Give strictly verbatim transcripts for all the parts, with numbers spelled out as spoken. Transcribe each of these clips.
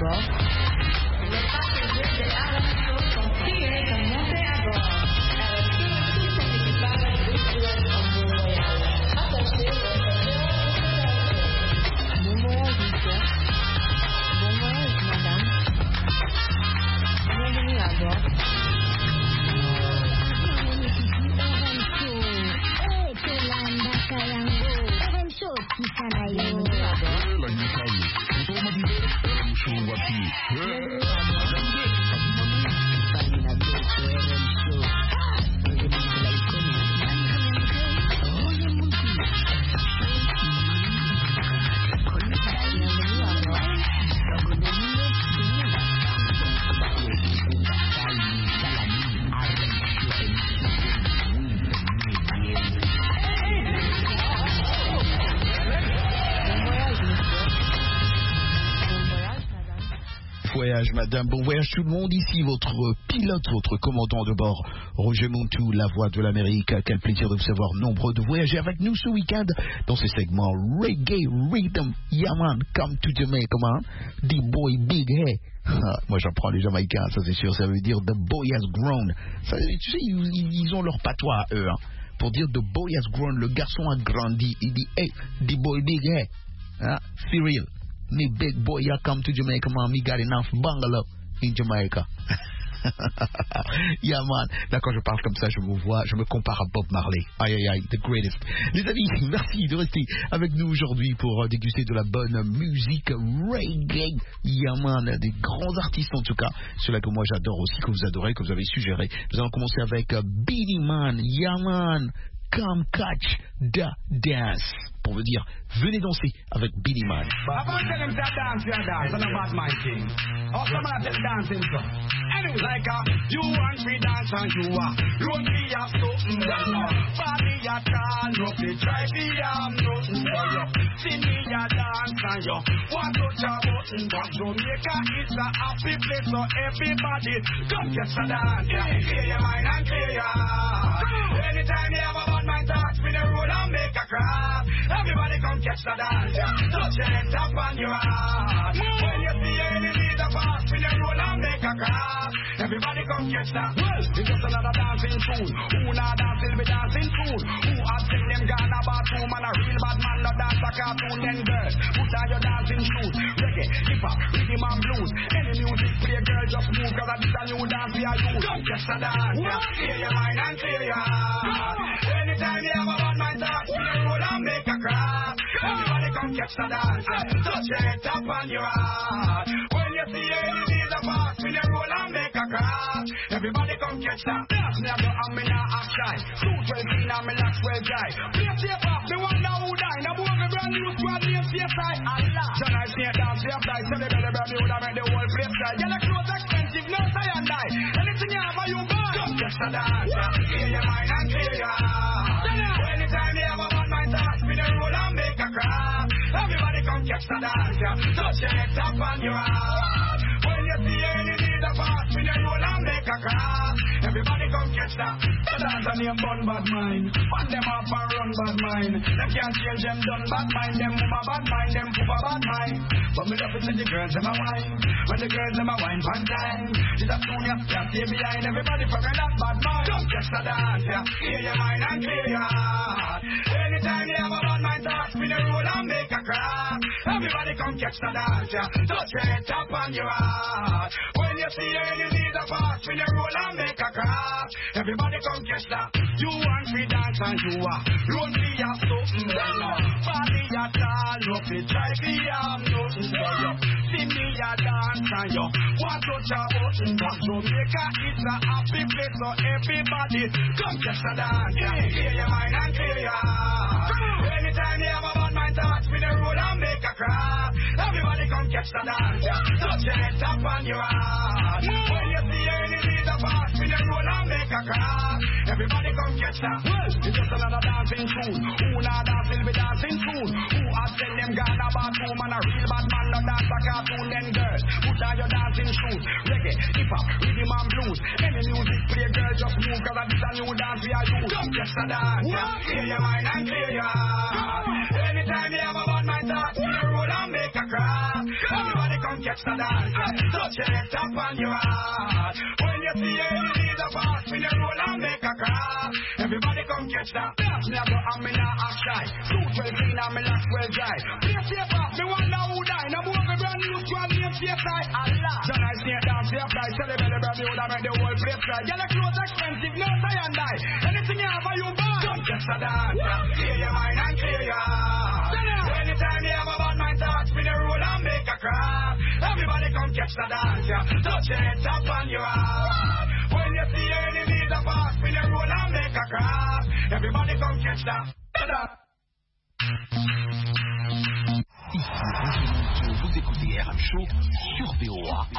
bord. Les passagers de Aramco sont priés de monter à bord. Avec tout son équipage de pilotes en vol royal. Attachez votre ceinture. Bon voyage, monsieur. Bon voyage, madame. Bienvenue à bord. Voyage, madame. Bon voyage tout le monde. Ici votre pilote, votre commandant de bord, Roger Montou, la voix de l'Amérique. Quel plaisir de vous savoir nombreux de voyager avec nous ce week-end dans ce segment Reggae Rhythm. Yeah man, come to Jamaica man. The boy big hey. Moi j'apprends les Jamaïcains, ça c'est sûr. Ça veut dire the boy has grown. Ça, tu sais, ils, ils ont leur patois à eux. Hein, pour dire the boy has grown, le garçon a grandi. Il dit hey, the boy big hey. Hein, Cyril. Me big boy, I come to Jamaica, man. Me got enough bungalow in Jamaica. Yeah, man. Là, quand je parle comme ça, je me vois, je me compare à Bob Marley. Aïe, aïe, aïe, the greatest. Les amis, merci de rester avec nous aujourd'hui pour euh, déguster de la bonne musique reggae. Yeah, man. Des grands artistes, en tout cas. Ceux-là que moi j'adore aussi, que vous adorez, que vous avez suggéré. Nous allons commencer avec uh, Beenie Man. Yeah, man. Come catch the dance. Pour vous dire, venez danser avec Beenie Man. Anyways, like a you want me dance and you are don't be a something body a tall, no be try be am nothing for you. See me a dance and you want to touch a button, but Jamaica is a happy place, so everybody come get a dance. Clear your mind and clear your heart. Anytime you have a bad mind, talk me the road and make a crowd. Everybody come catch the dance. Touch your head up on your heart. When you see any need a pass me the road and make a crowd. Everybody come catch that. It's just another dancing tune. Who not dancing be dancing tune? Who has seen them gone about two man a real bad man no dance a cartoon. Then girls, put on your dancing shoes. Reggae, hip hop, rhythm and blues. Any music play, girl just move 'cause this a new dance we are use. Come catch the dance. Yeah. Clear your mind and clear your heart. Anytime you have a bad mind talk, you roll and make a crowd. Everybody come catch the dance. Touch your head up on your heart. When you see any need a pass, you roll and make a crowd. Everybody come catch that. Dance me a go and me not act shy. Suit well clean and me locks well dry. Play safe off, me wonder who die. Now boy me brand new squad name safe side. Allah. John I see a dance safe side. Tell the belly brand new that make the whole place dry. Get the clothes expensive, no tie and die. Anything you have you buy. Come catch the dance. Clear your mind and clear your heart. Anytime you have a bad mind talk, me the roll and make a crowd. Everybody come catch the dance. Touch your head up on your heart. When you see any need a pass, me the roll and make a crowd. Everybody come catch that. The dance and name bun bad mind. Fun them up and run bad mind. Them can't change them done bad mind. Them move a bad mind. Them move a bad mind. But me love it when the girls them a wine. When the girls them a wine one time. It's a tune you can't stay behind. Everybody forget that bad mind. Come catch the dance. Yeah. Clear your mind and clear your heart. Anytime you have a bad mind talk, me the roll and make a crowd. Everybody come catch the dance. Yeah. Touch your head up on your heart. When you see any need a pass, me the roll and make a crowd. Everybody come catch that. You want me dance and you are run me a something. Body a tall, no fit try be am nothing for you. See me a dance and you want to touch a button, but Jamaica is a happy place, so everybody come catch the dance. Clear your mind and clear your heart. Anytime you have a bad mind talk, me the road and make a crowd. Everybody come catch the dance. Touch your head up on your heart. When you see any need a pass, me the road and make a crowd. Everybody come catch that. It's just another dancing tune. Who not dancing be dancing tune? Who has seen them gone about two man a real bad man no dance a cartoon. Then girls, put on your dancing shoes. Reggae, hip hop, rhythm and blues. Any music play, girl just move 'cause this a new dance we are use. Come catch the dance. Clear your mind and clear your heart. Anytime you have a bad mind talk, you roll and make a crowd. Everybody come catch the dance. Touch it up on your heart. When you see any need of us, we the roll and make a crack. Everybody come catch that. Me a go and me not act shy. Suit well clean and me last well dry. Play safe off, me wonder who die. No more brand new squad name safe side. Allah. John I see a dance safe side. Tell the belly brand new that make the whole place right. Get the clothes expensive, no tie and die. Anything you have for you buy. Come catch the dance. Clear your mind and clear your heart. Anytime you have a bad mind thoughts, me the roll and make a crack. Everybody come catch the dance. Touch it up on your heart. When you see any need of us, me the roll and make a crack. Everybody come catch that. Vous écoutez R M Show sur V O A.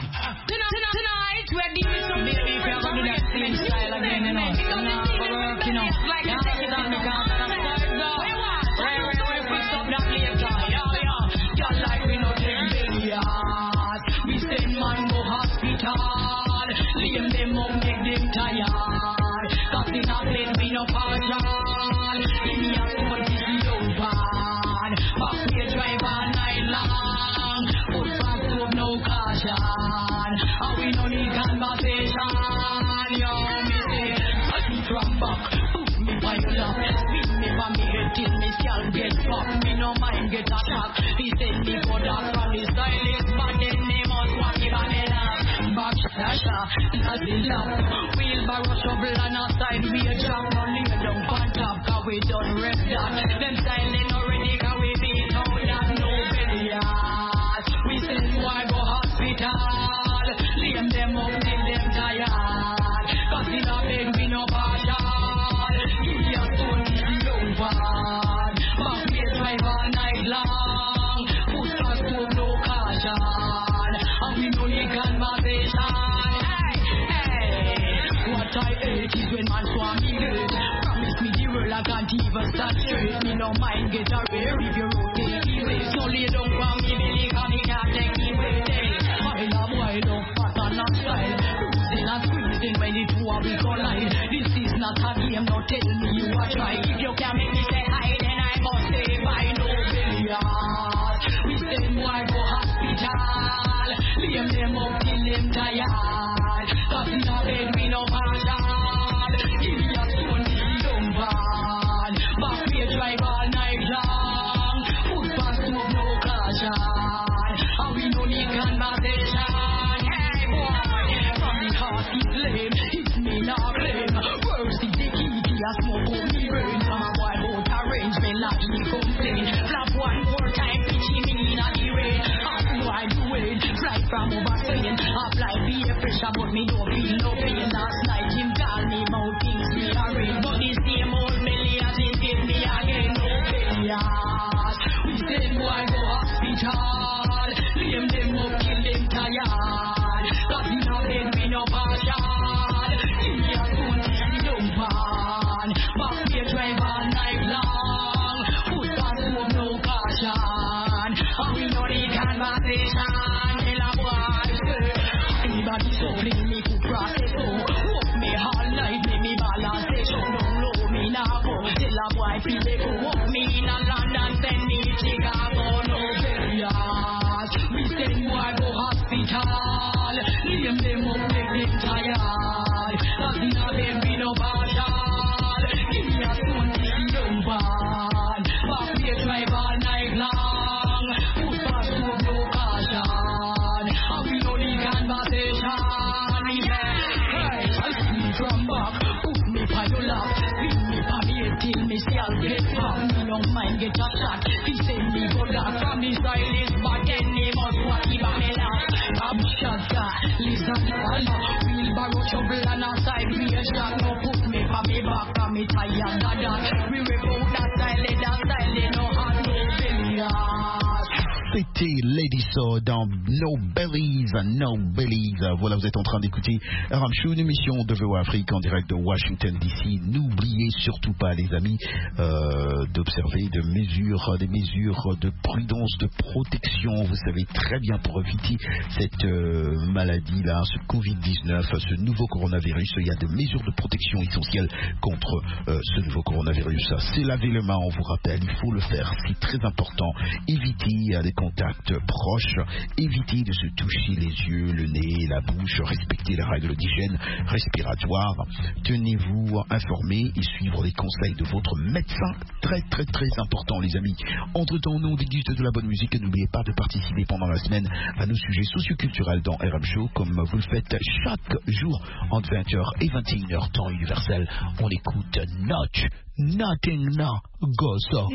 Tonight we're dealing with some baby girls who do that same style again, you know. You know, you know. Like you take it on the ground and I'm sorry, go. Right, right, right, fix up that later. Yeah, yeah. Y'all like we know them baby heart. We send man go hospital. Leave them up, make them tired. Cause in a plane we no partial. Give me a phone, this is over. Back we drive all night long. Put fast up, no caution. And we no need conversation. Yo, me say, I see from back. Put me by your lap. Spin me from me head till me scalp get fucked. Me no mind get attacked. He said me go down from the stylist, but then me must walk it on the lap. Back slasher, as the lap. Wheelbarrow shovel on our side. We a jam on the down on top. Cause we done rest that. Them silent already cause we beat out that no belly heart. We send boy go hospital. Leave them up till them tired. Cause in a bed we no partial. Give me a stone till the over. Back we drive all night long. Put fast up, no caution. And we know the conversation. Hey, hey. What I hate is when man swarm me good. Promise me the world I can't even stand straight. Me no mind get a rare if you rotate the way. So lay down for me belly cause me can't take the way. I love boy love pattern and style. Losing and squeezing when the two of we collide. This is not a game, no tell me you are try. If you can make me say hi then I must say bye. No belly heart. We send boy go hospital. Leave them up till them tired. Cause in a bed we no partial. Give me a stone till the dumb. Back we drive all night long. Put fast up, no caution. And we no need conversation. Hey boy, from the heart is lame. It's me not blame. Worse is the key to a smoke on me brain. From a boy out arrange me like me complain. Flap one more time, pitching me in a the rain. How do I do it? Fly from overseeing. Apply be a pressure but me don't feel no pain. Last night him tell me about things me arrange. But the same old million he give me again. No pain, yes. We send boy go hospital. Leave them up till them tired. Cause in a bed we no partial. Give me a stone till the dump on. Back we drive all night long. Put fast up, no caution. And we know the conversation. Tell a boy say, anybody so clean me could process so. Walk me all night, make me balance it. So don't low me now go. Tell a boy feel they go. Walk me in a London, send me Chicago. No barriers. We send boy go hospital. Leave them up, make them tired. Cause in a bed we no partial. Give me a stone till the dumb on. Back we drive all night long. Put fast up, no caution. And we know the conversation. Yeah. Hey, I see me from back. Put me by your lap. Spin me by me head till me scalp get popped. Me no mind get a shot. He send me go down from the stylist, but then he must walk even me laugh. I'm shot that. Listen to all. Wheelbarrow shovel on our side. We a shot. No put me by me back. From me tired of that. We rip out that style. That style. No hard, no belly. C'était Lady Saw dans No Bellies, No Bellies. Voilà, vous êtes en train d'écouter R M Show, une émission de V O A Afrique en direct de Washington D C. N'oubliez surtout pas, les amis, euh, d'observer de mesures, des mesures de prudence, de protection. Vous savez très bien pour éviter cette euh, maladie-là, ce covid dix-neuf, ce nouveau coronavirus. Il y a des mesures de protection essentielles contre euh, ce nouveau coronavirus. C'est laver les mains, on vous rappelle, il faut le faire, c'est très important. Éviter les contacts contact proche, évitez de se toucher les yeux, le nez, la bouche, respectez les règles d'hygiène respiratoire, tenez-vous informés et suivre les conseils de votre médecin, très très très important les amis. Entre-temps, on déguste de la bonne musique et n'oubliez pas de participer pendant la semaine à nos sujets socioculturels dans R M Show, comme vous le faites chaque jour entre vingt heures et vingt et une heures temps universel. On écoute Notch, Nothing Now Goes So.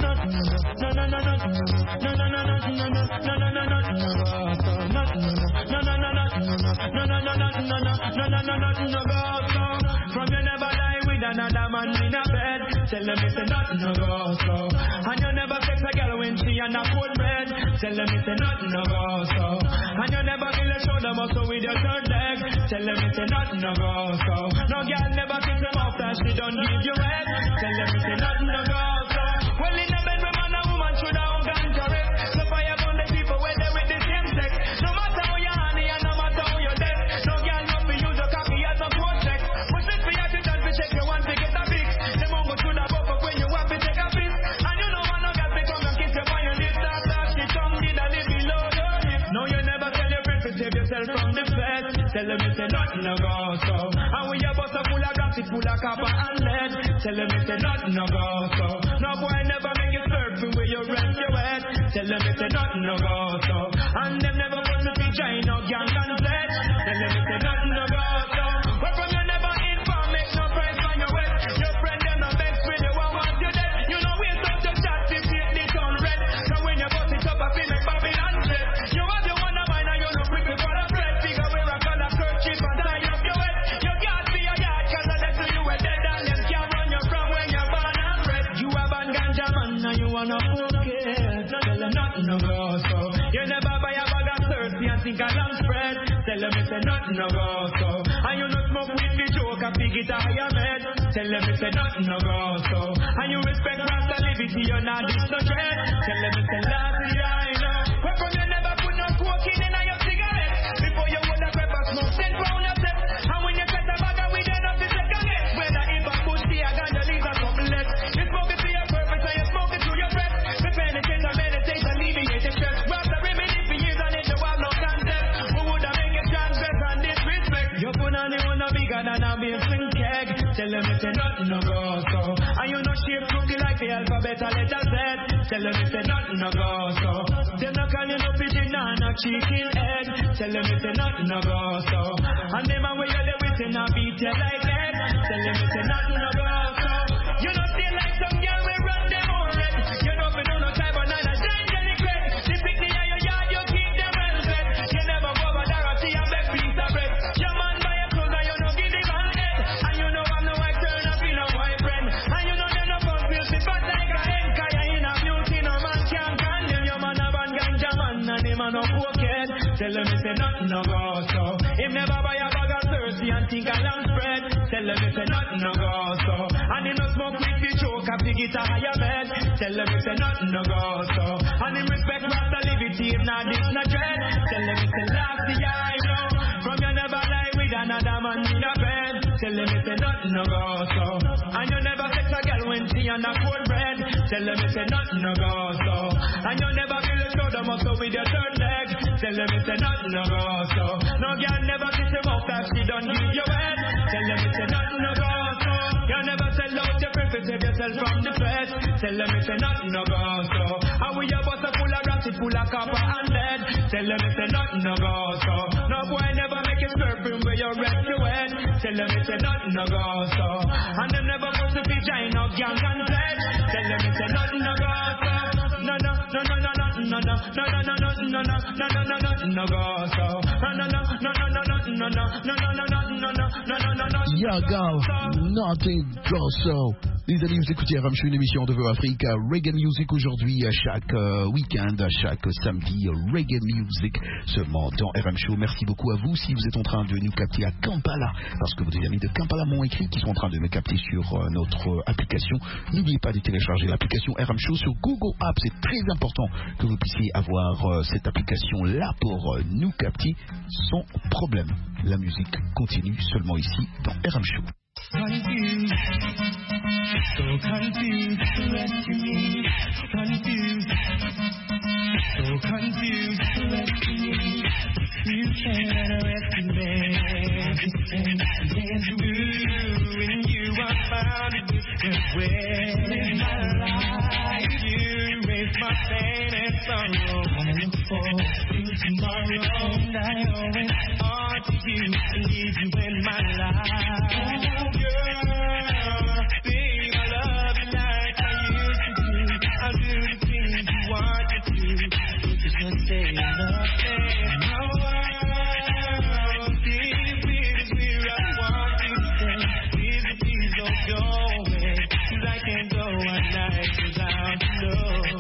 From you never lie with another man in a bed. Tell them it's a nothing no go so. And you never sex a girl when she on a cold bread. Tell them it's a nothing no go so. And you never kill a shoulder muscle with your third leg. Tell them it's a nothing no go so. No girl never kiss them after she done give you head. Tell them it's a nothing no go so. Well in a bed where man and woman should have gone correct. So fire on the people where they with the same sex. No matter how you honey and no matter how you dead. No girl not be use a cocky as no cold sex. But since we have to done we check you want to get a fix. Them on go to the buff up when you want to take a piss. And you know one no girl be come and kiss you on your lips. After she tongue did a little below your lips. No you never tell your friend to save yourself from the fed. Tell them it's a nothing no go so. And when your bus are full of gossip, full of copper and lead. Tell them it's a nothing no go so. No boy never make you surfing where you rent your head. Tell them it's a nothing no go so. And them never put me to join no gang and fled. Tell them it's a nothing no go so. But from you never inform, make no price on your wet. Your friend them no vex with you, one want you dead. You know we're such a chat, if you the town red. So when you bust it up, I feel like Babylon dead. You have the one of mine and you look quickly for a friend. Figure wear a color kerchief and tie up your head. You can't be a yard, cause I let you were dead. And them can't run you from when you're born and bred. You have a ganja man and you wanna forget. Tell them nothing no go so. You never buy a bag of thirsty and think a lamb spread. Tell them it's a nothing no go so. And you not smoke with the joke, a pig it a higher med. Tell them it's a nothing no go so. And you respect Rasta liberty, you're not this no dread. Tell them it's a last year, I know. Where from you never put no cocaine in your cigarette. Before you would have pepper smoke, send round your step. And when you cut a bag of weed, then up the second get. Whether if a pussy or ganja leaves a couple less. You smoke it to your purpose and you smoke it to your breath. The penitence and meditation, alleviate the stress. Rasta remedy for years and it you have no contest. Who would have make a transgress and disrespect? You put on the one no bigger than a basin keg. Tell them it's a nothing no go so. And you know shape cookie like the alphabet a letter Z. Tell them it's a nothing no go so. Them no call you no pigeon and no chicken head. Tell them it's a nothing no go so. And them a way you live with in a beat you like that. Tell them it's a nothing no go so. You know stay like some girl we run them on red. You know we know no type of nine and shine jelly crack. The picnic in your yard you keep them well fed. You never go over Dorothy and beg piece of bread. Your man buy a clothes and you know give the man head. And you know I'm no white turn up in a boyfriend. And you know them no fuck music but like a head. Cause you in a beauty no man can't condemn. Your man a ban ganja man and him a no cokehead. Tell them it's a nothing no go so. Him never buy a bag of thirsty and think a lamb spread. Tell them it's a nothing no go so. And him no smoke with the choke a pig it a higher bed. Tell them it's a nothing no go so. And him respect Rasta liberty him not this no dread. Tell them it's a last year I know. From you never lie with another man in a bed. Tell them it's a nothing no go so. And you never sex a girl when she on a cold bread. Tell them it's a nothing no go so. And you never feel a shoulder muscle with your third leg. Tell them it's a nothing no go so. No girl never kiss him off that she done give you head. Tell them it's a nothing no go so. You never sell out your preference, save yourself from the fest. Tell them it's a nothing no go so. And we your bus are full of gossip, full of copper and lead. Tell them it's a nothing no go so. No boy never make you surfing where you rest your head. Tell them it's a nothing no go so. And them never put the vagina no gang and fled. Tell them it's a nothing no go so. No no no no no no no no no no no no no no no no no no no go so. No no no no no no no no no no no no no no no no no. Yaga, nothing goes so. Les amis, vous écoutez R M Show, une émission de Afrique, Reggae Music aujourd'hui, à chaque euh, week-end, à chaque samedi, Reggae Music, seulement dans R M Show. Merci beaucoup à vous si vous êtes en train de nous capter à Kampala, parce que vos amis de Kampala m'ont écrit qu'ils sont en train de me capter sur euh, notre euh, application. N'oubliez pas de télécharger l'application R M Show sur Google Apps. C'est très important que vous puissiez avoir euh, cette application-là pour euh, nous capter sans problème. La musique continue seulement ici dans R M Show. Confused, so confused, rescue me, confused. So confused, you can't underestimate. When you are found a different way, my life, you erase my pain and sorrow. I look forward to tomorrow, and I always ought to you and leave you in my life. Girl, babe, I love you like I used to do. I'll do the things you want to do. You just stay in the place. My world, these feelings where I want you to stay. Please, please don't go away, 'cause I can't go one night without you.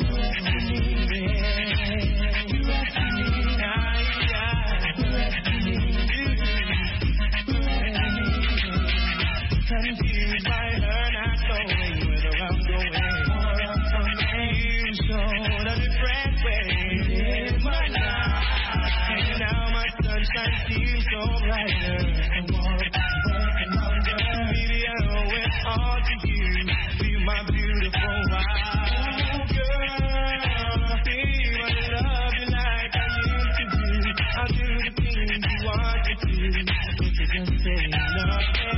Confused by her not knowing whether I'm going or I'm coming. You showed a different way in my life, and now my sunshine seems so brighter. Baby, I owe it all to you. Be my beautiful wife, girl. Babe, I love you like I used to do. I'll do the things you want to do. If you just say nothing.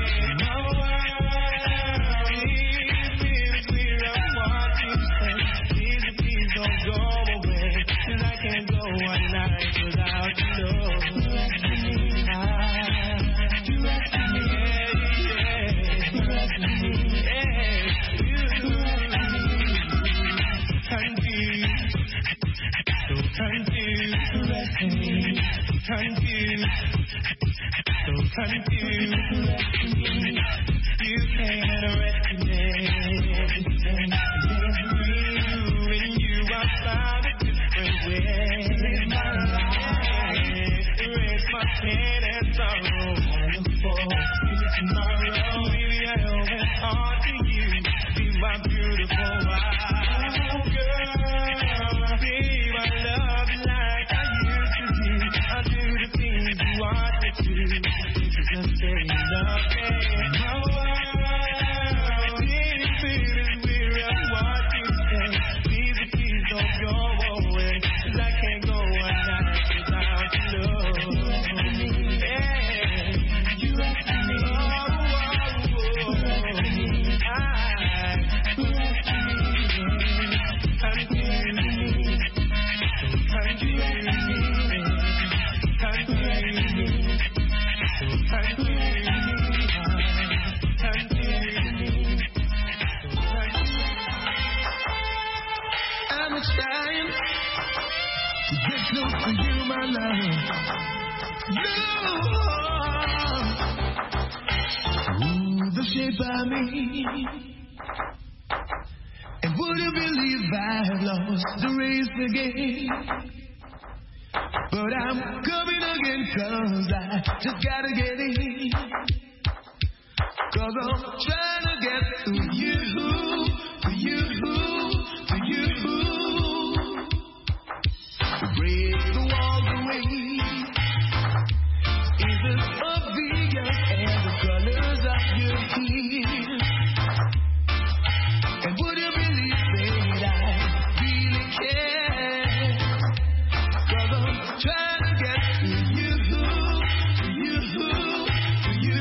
Confused, so confused, you can't underestimate. When you are found a different way, my life, erase my pain and sorrow. I look forward to tomorrow, baby, I owe it all to you. Be my beautiful wife, girl, babe, I love you like I used to do. I'll do the things you want me to. This is just saying nothing. My world, these feelings where I want you to stay. Please, please don't go away, 'cause I can't go one night without you. Yeah, you have to me. Oh, oh, oh. I, you have to me. Confused, I'm trying to get close to you, my love. No, ooh, the shape I made. And would you believe I've lost the race again? But I'm coming again, 'cause I just gotta get in. 'Cause I'm trying to get to you, to you, to you. To break the walls away is as obvious as the colors of your skin. And would you believe that I really care? 'Cause I'm trying to get to you, to you, to you.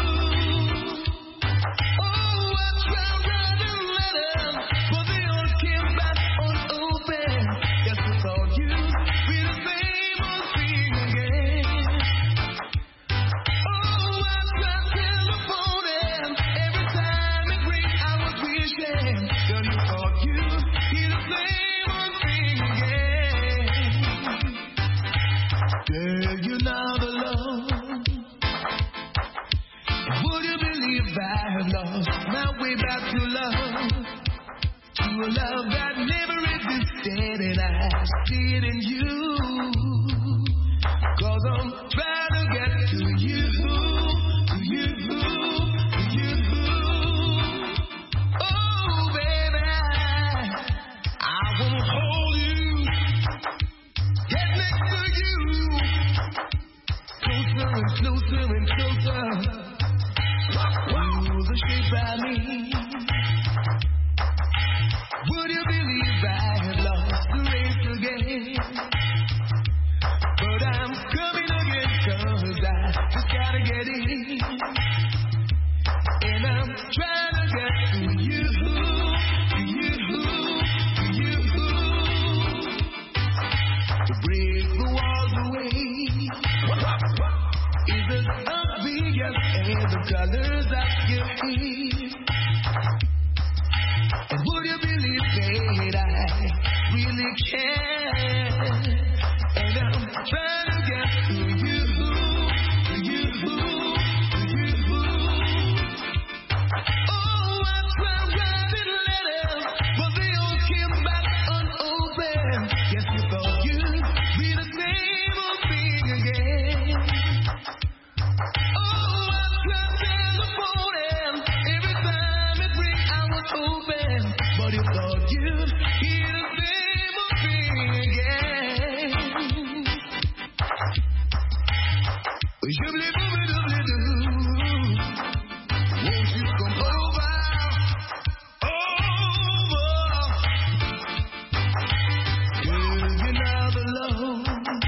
Oh, I tried writing letters, but they all came back unopened. Guess I thought you'd be the same old thing again. Oh, I tried telephoning, every time it rang I was wishing. Girl, you thought you'd be the same old thing again. Girl, you're not alone. Would you believe I have lost my way back to love? To a love that never existed, and I see it in you. 'Cause I'm trying to get to you, to you, to you. Oh, baby, I wanna hold you, get next to you, closer and closer and closer. Ooh, the shape I made. Would you believe I have lost the race again? really care. And I'm trying to get to you, to you, to you. Oh, I tried writing letters, but they all came back unopened. Guess you thought you'd be the same old thing again. Oh, I tried telephoning, every time it rang I was open, but you thought you'd hear the same old thing again. Shibli-booby-doobly-doo. Won't you come over, over? Girl, you're not alone.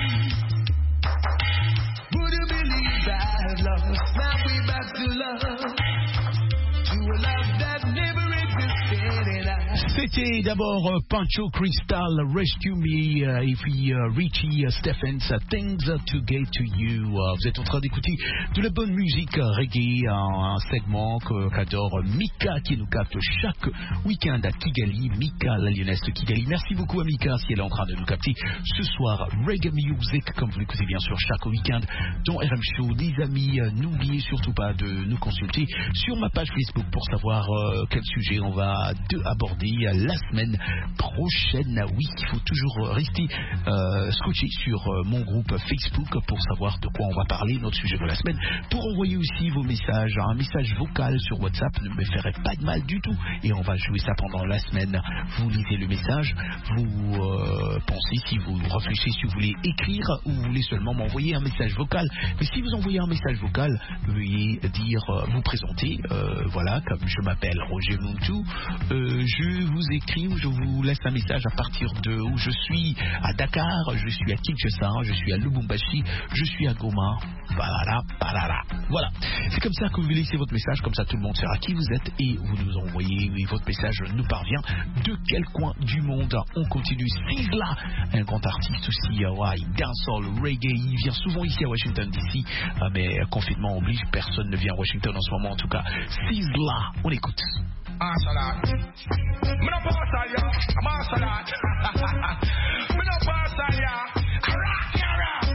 Would you believe that love now we back to love, to a love that never existed in us? C'était d'abord euh, Pancho Crystal, Rescue Me, euh, et puis euh, Richie Stephens, Things to Get to You. Euh, vous êtes en train d'écouter de la bonne musique euh, reggae, un, un segment que- qu'adore Mika, qui nous capte chaque week-end à Kigali. Mika, la lyonnaise de Kigali. Merci beaucoup à Mika si elle est en train de nous capter ce soir. Reggae Music, comme vous l'écoutez bien sûr chaque week-end dans R M Show. Les amis, euh, n'oubliez surtout pas de nous consulter sur ma page Facebook pour savoir euh, quel sujet on va de- aborder euh, la semaine prochaine. Oui, il faut toujours rester euh, scotché sur euh, mon groupe Facebook pour savoir de quoi on va parler, notre sujet de la semaine. Pour envoyer aussi vos messages, un message vocal sur WhatsApp ne me ferait pas de mal du tout. Et on va jouer ça pendant la semaine. Vous lisez le message, vous euh, pensez si vous réfléchissez si vous voulez écrire ou vous voulez seulement m'envoyer un message vocal. Mais si vous envoyez un message vocal, veuillez dire, euh, vous présenter, euh, voilà, comme je m'appelle Roger Muntu, euh, je vous écris ou je vous laisse un message à partir de où je suis à Dakar, je suis à Kinshasa, je suis à Lubumbashi, je suis à Goma, voilà, voilà. Voilà, c'est comme ça que vous laissez votre message, comme ça tout le monde saura qui vous êtes et vous nous envoyez, et votre message nous parvient de quel coin du monde. On continue. Sizzla, un grand artiste aussi, ouais, dancehall, reggae, il vient souvent ici à Washington D C, euh, mais confinement oblige, personne ne vient à Washington en ce moment en tout cas. Sizzla, on écoute. Martial Me no partial, ya. Martial art. Me no partial, ya. Rock, ya, rock.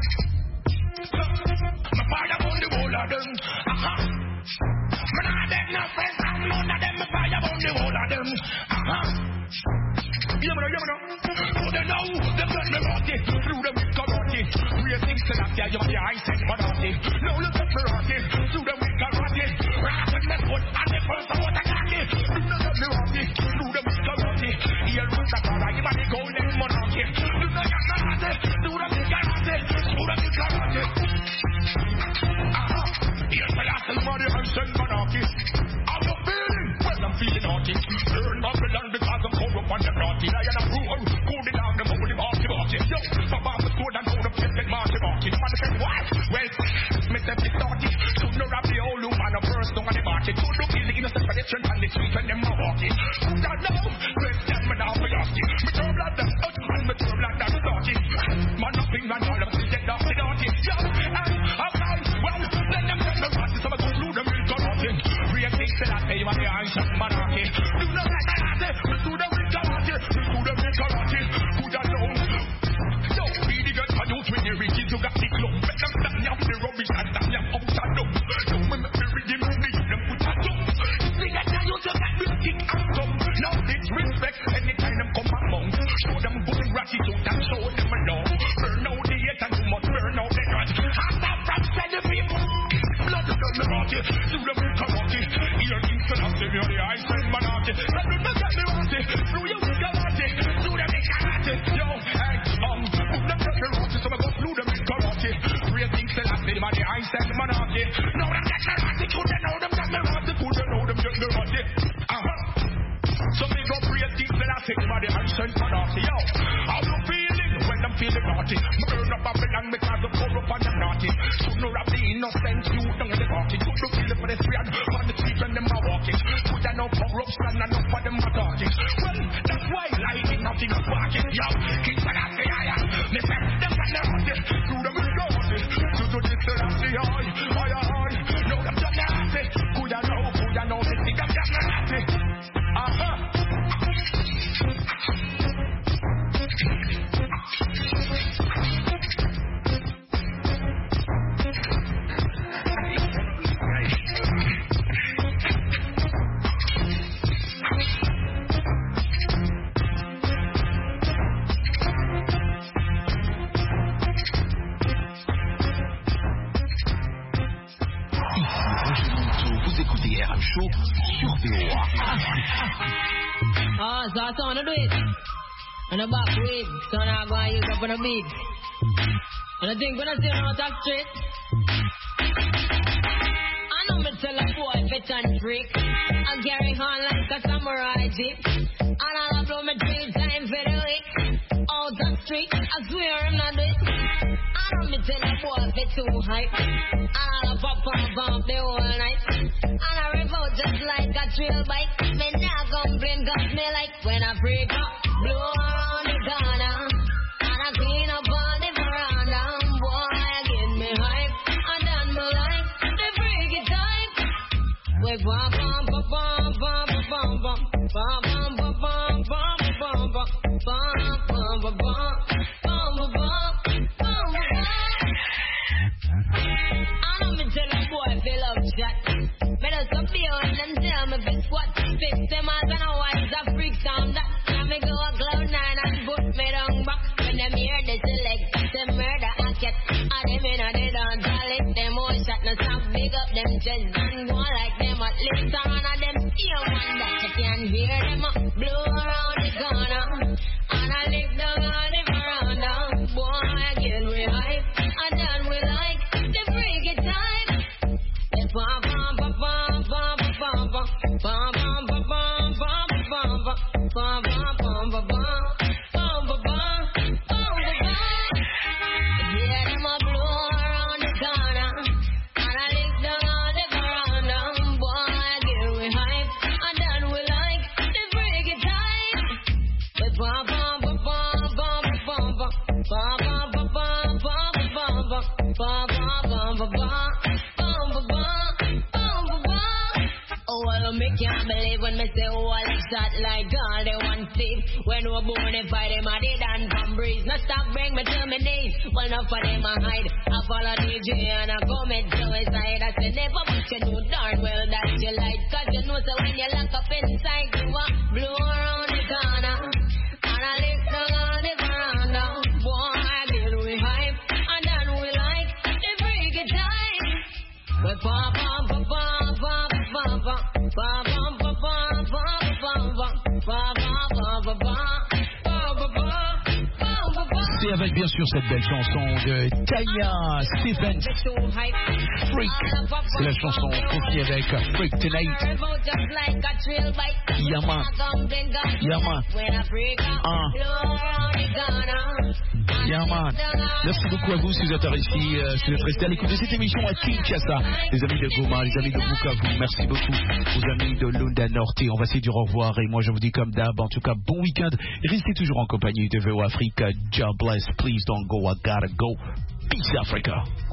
Me fire on the whole of them. Aha. Me nah dead no friends, and none of them me fire on the whole of them. Aha. You know, you know. Oh, they know them got me rotty through the week karate. Real things to that, yeah, you're the ice and monotony. Now you got me rotty through the week karate. Rock with me foot and the first I want to get it. Do not get me rotty through the week karate. Here with the car, I give me the golden monarchy. Do not get me rotty through the week karate. Through the week karate. Aha. Here's the last of the ice and monarchy. How you feeling? Well, I'm feeling naughty. Burn Babylon because I'm corrupt and I'm naughty. I am a rule. Cooling down the holy marty marty. Yo, Papa was good and hold up the marty marty. The man said, what? Well, Mister Pistorty. Should not have the old woman of first on the market. Should look in the innocent tradition and the street when them are walking. Who don't know? Let's tell me now for yosty. Me turn blood that's out and me turn blood that's starting. Man, nothing man, all of them get off the naughty. Yo, and outside, well, let them get the party. So I go through the real corruption. Real things that I say, you want the ice and monarchy. Do not let that happen. Do the real corruption. Do the real corruption. Who don't know? Yo, be the good for you when you're rich. You got the club. Let them stand up the rubbish and stand up outside them. Yo, when me read the movie, them put a jump. See that now you just got this kick and come. Now disrespect anytime them come among. Show them good gratitude and show them love. Burn out the hate and you must burn out the grudge. Hands up from the people. Blood is on the party. Do the real karate. Here things to not save you the ice and monarchy. Let them not get me rotty. Through your karate. Do the real karate. Yo, hey, um, put them get me rotty. So I go through the real karate. Real things to not save you the ice and monarchy. Now them get me rotty. Could they know them get me rotty? Could they know them get me rotty? Uh-huh. So me go real things to not save you the ice and monarchy. Yo, how you feeling when I'm feeling naughty? Me burn up Babylon because of corrupt and I'm naughty. Should not have the innocent you down in the party. Could you feel it for the street on the street when them are walking? Could I know corruption and enough for them are talking? Well, that's why lightning nothing is walking. Yo, keep on that the eye. Me say them got the rotty. Do them with the rotty. To do this to that the eye. Eye, eye. No, them just the rotty. Could I know, could I know, they think them just the rotty. Uh-huh. so I want to do it. And the back weed, so now I go and use up on the beat. And I think when I say no talk straight, I know me tell a boy fit and freak. I carry on like a samurai jeep. And I'll blow me three times for the week. Out the street, I swear I'm not do it. I know me tell a boy fit too hype. And I'll pop pop pop the whole night. And I revolt just like a trail bike. Me now complain cause me like when I freak up. Blow around the corner. And I clean up all the veranda. Boy, give me hype. And then me like the freaky type. We bum bum bum bum bum bum bum bum bum bum bum bum bum bum bum bum bum. I know me tell a boy feel up chat. Better stop behind and tell me if it's what. Fix them as and a wise a freak sound that. Now me go a cloud nine and put me down back. When them hear the select, them murder a cat. And them in a dead on talent, them all shot. No stop big up them chest and go like them at least. And one of them feel one that you can hear them up. Blow around the corner. And I lick down on the veranda. Boy, again we hype. And then we like the freaky type. The bum bum bum bum bum bum bum bum bum bum bum bum bum bum bum bum bum bum bum. Yeah, them a blow around the corner. And I lick down on the veranda. Boy, again we hype. And then we like the freaky type. The bum bum bum bum bum bum bum bum bum bum bum bum bum bum bum bum bum. Oh, well, me can't believe when me say, oh, I like that like God, they want Steve. When we born, if I them, I did and from breeze. No stop, bring me to my knees. Well, enough for them, I hide. I follow D J and I commit suicide. I say, never, but you know darn well that you like. Cause you know, so when you lock up inside, you want blow around the corner. And I lift down on the veranda. Boy, I get we hype. And then we like the freaky time. But pop, pop, pop, pop, pop. C'est avec bien sûr cette belle chanson de Tanya Stephens, Freak. C'est la chanson confiée avec Freak Tonight. Yaman, Yaman, ah, Yaman. Merci beaucoup à vous si vous êtes ici, euh, si vous êtes restés à l'écoute de cette émission à Kinshasa. Les amis de Goma, les amis de Bukavu, merci beaucoup aux amis de Lunda Norte. On va se dire au revoir et moi je vous dis comme d'hab, en tout cas bon week-end. Restez toujours en compagnie de V O Afrique. God bless, please don't go, I gotta go. Peace Africa.